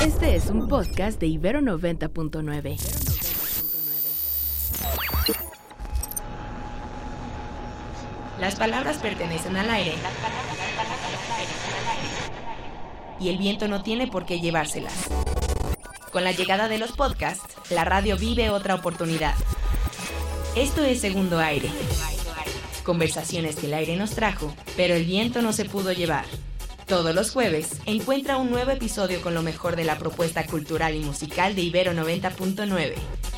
Este es un podcast de Ibero 90.9. Las palabras pertenecen al aire y el viento no tiene por qué llevárselas. Con la llegada de los podcasts, la radio vive otra oportunidad. Esto es Segundo Aire. Conversaciones que el aire nos trajo, pero el viento no se pudo llevar. Todos los jueves, encuentra un nuevo episodio con lo mejor de la propuesta cultural y musical de Ibero 90.9.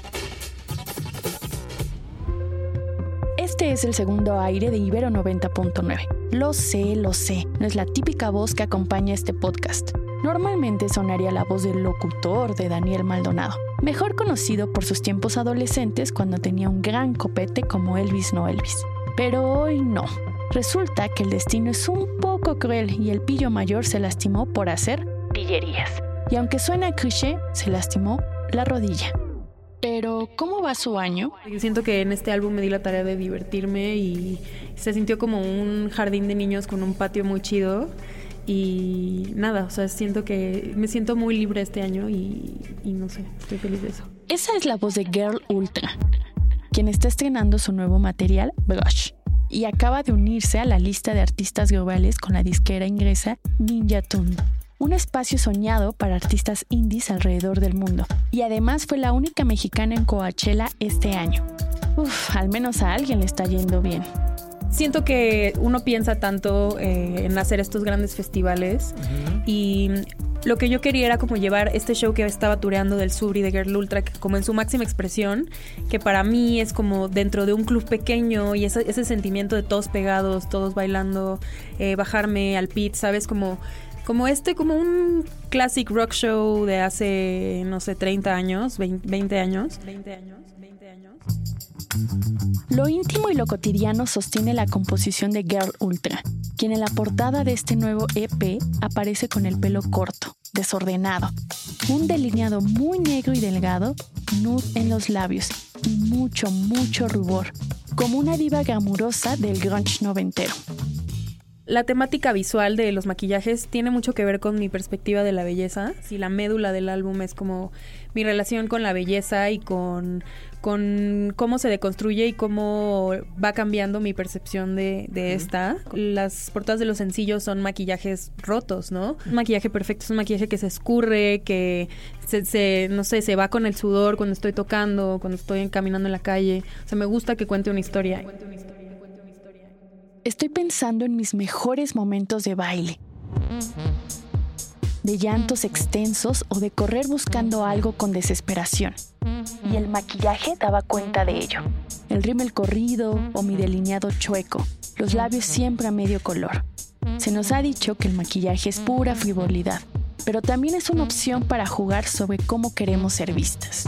Este es el Segundo Aire de Ibero 90.9. Lo sé, no es la típica voz que acompaña este podcast. Normalmente sonaría la voz del locutor de Daniel Maldonado, mejor conocido por sus tiempos adolescentes cuando tenía un gran copete como Elvis no Elvis. Pero hoy no. Resulta que el destino es un poco cruel y el pillo mayor se lastimó por hacer pillerías. Y aunque suena cliché, se lastimó la rodilla. Pero, ¿cómo va su año? Yo siento que en este álbum me di la tarea de divertirme y se sintió como un jardín de niños con un patio muy chido. Y nada, o sea, siento que me siento muy libre este año y no sé, estoy feliz de eso. Esa es la voz de Girl Ultra, quien está estrenando su nuevo material, Brush, y acaba de unirse a la lista de artistas globales con la disquera inglesa Ninja Tune, un espacio soñado para artistas indies alrededor del mundo. Y además fue la única mexicana en Coachella este año. Al menos a alguien le está yendo bien. Siento que uno piensa tanto en hacer estos grandes festivales y lo que yo quería era como llevar este show que estaba tureando del Sur y de Girl Ultra como en su máxima expresión, que para mí es como dentro de un club pequeño y ese sentimiento de todos pegados, todos bailando, bajarme al pit, ¿sabes? Como un classic rock show de hace, no sé, 30 años, 20 años. Lo íntimo y lo cotidiano sostiene la composición de Girl Ultra, quien en la portada de este nuevo EP aparece con el pelo corto, desordenado, un delineado muy negro y delgado, nude en los labios y mucho rubor, como una diva glamurosa del grunge noventero. La temática visual de los maquillajes tiene mucho que ver con mi perspectiva de la belleza. Si la médula del álbum es como mi relación con la belleza y con cómo se deconstruye y cómo va cambiando mi percepción de esta. Las portadas de los sencillos son maquillajes rotos, ¿no? Un maquillaje perfecto es un maquillaje que se escurre, que se va con el sudor cuando estoy tocando, cuando estoy caminando en la calle. O sea, me gusta que cuente una historia. Estoy pensando en mis mejores momentos de baile, de llantos extensos o de correr buscando algo con desesperación. Y el maquillaje daba cuenta de ello. El rímel corrido o mi delineado chueco, los labios siempre a medio color. Se nos ha dicho que el maquillaje es pura frivolidad, pero también es una opción para jugar sobre cómo queremos ser vistas.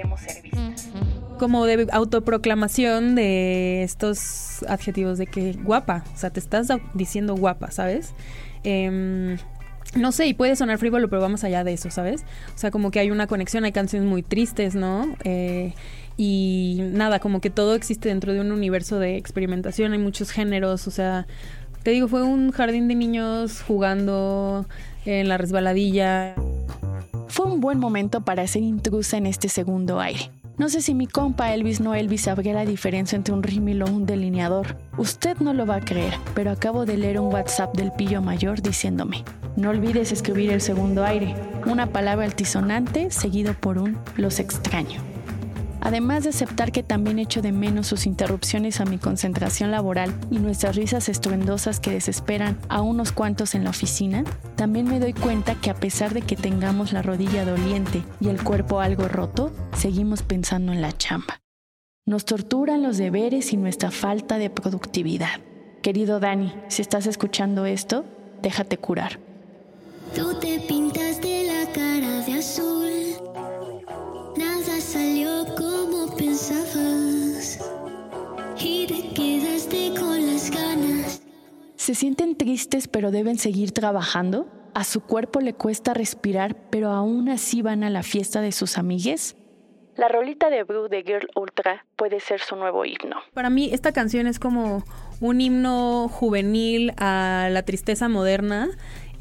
Como de autoproclamación de estos adjetivos de que guapa, o sea, te estás diciendo guapa, ¿sabes? No sé, y puede sonar frívolo, pero vamos allá de eso, ¿sabes? O sea, como que hay una conexión, hay canciones muy tristes, ¿no? Y nada, como que todo existe dentro de un universo de experimentación, hay muchos géneros, o sea, te digo, fue un jardín de niños jugando en la resbaladilla. Fue un buen momento para ser intrusa en este segundo aire. No sé si mi compa Elvis no Elvis sabría la diferencia entre un rímel o un delineador. Usted no lo va a creer, pero acabo de leer un WhatsApp del pillo mayor diciéndome: no olvides escribir el segundo aire, una palabra altisonante seguido por un los extraño. Además de aceptar que también echo de menos sus interrupciones a mi concentración laboral y nuestras risas estruendosas que desesperan a unos cuantos en la oficina, también me doy cuenta que a pesar de que tengamos la rodilla doliente y el cuerpo algo roto, seguimos pensando en la chamba. Nos torturan los deberes y nuestra falta de productividad. Querido Dani, si estás escuchando esto, déjate curar. Tú te pintaste la cara de azul. Nada salió como pensabas y te quedaste con las ganas. ¿Se sienten tristes pero deben seguir trabajando? ¿A su cuerpo le cuesta respirar pero aún así van a la fiesta de sus amigues? La rolita de Blue de Girl Ultra puede ser su nuevo himno. Para mí esta canción es como un himno juvenil a la tristeza moderna.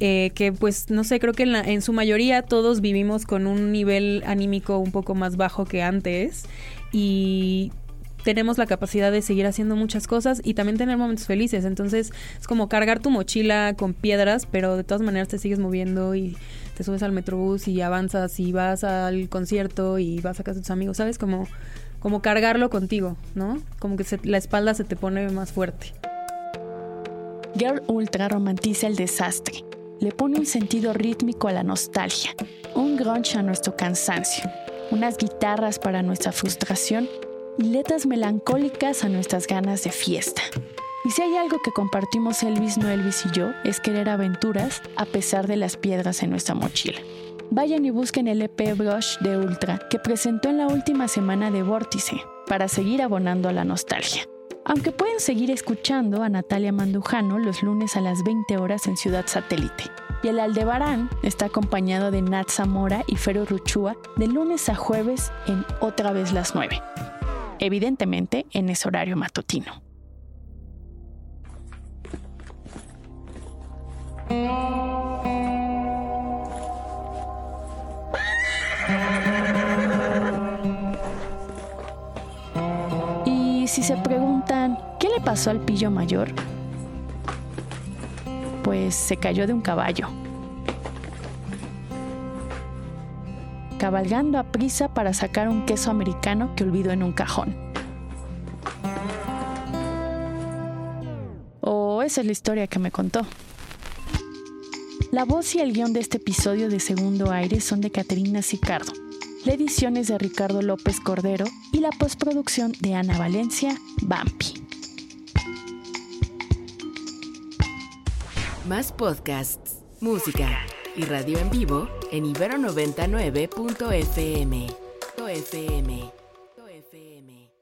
que pues no sé, creo que en su mayoría todos vivimos con un nivel anímico un poco más bajo que antes y tenemos la capacidad de seguir haciendo muchas cosas y también tener momentos felices. Entonces es como cargar tu mochila con piedras, pero de todas maneras te sigues moviendo y te subes al metrobús y avanzas y vas al concierto y vas a casa de tus amigos, ¿sabes? Como cargarlo contigo, ¿no? Como que la espalda se te pone más fuerte. Girl Ultra romantiza el desastre. Le pone un sentido rítmico a la nostalgia, un grunge a nuestro cansancio, unas guitarras para nuestra frustración y letras melancólicas a nuestras ganas de fiesta. Y si hay algo que compartimos Elvis, no Elvis y yo, es querer aventuras a pesar de las piedras en nuestra mochila. Vayan y busquen el EP Brush de Ultra que presentó en la última semana de Vórtice para seguir abonando a la nostalgia. Aunque pueden seguir escuchando a Natalia Mandujano los lunes a las 20 horas en Ciudad Satélite. Y el Aldebarán está acompañado de Nat Zamora y Fero Ruchúa de lunes a jueves en Otra Vez las 9. Evidentemente en ese horario matutino. Y si se preguntan, ¿qué le pasó al pillo mayor? Pues se cayó de un caballo, cabalgando a prisa para sacar un queso americano que olvidó en un cajón. O esa es la historia que me contó. La voz y el guión de este episodio de Segundo Aire son de Caterina Sicardo. La edición es de Ricardo López Cordero y la postproducción de Ana Valencia, Bampi. Más podcasts, música y radio en vivo en Ibero99.fm.